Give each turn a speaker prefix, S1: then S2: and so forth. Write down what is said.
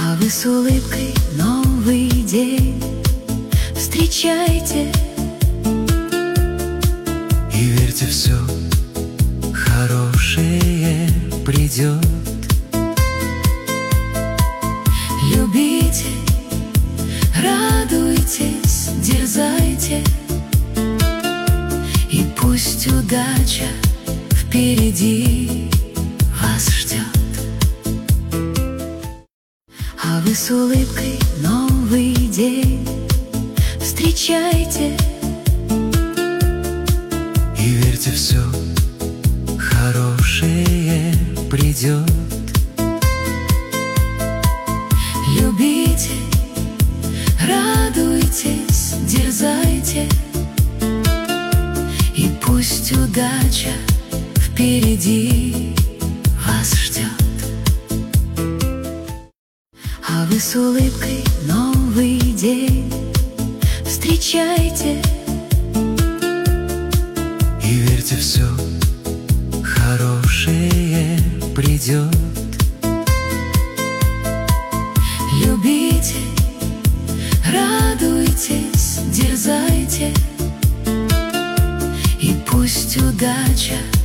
S1: А вы с улыбкой новый день встречайте.
S2: И верьте, все хорошее придет.
S1: Любите, радуйтесь, дерзайте, и пусть удача впереди вас ждет. А вы с улыбкой новый день встречайте.
S2: И верьте, все хорошее придет.
S1: Любите, радуйтесь, дерзайте, и пусть удача впереди вас ждет. А вы с улыбкой новый день встречайте.
S2: И верьте, все хорошее придет.
S1: Любите, радуйтесь, дерзайте, и пусть удача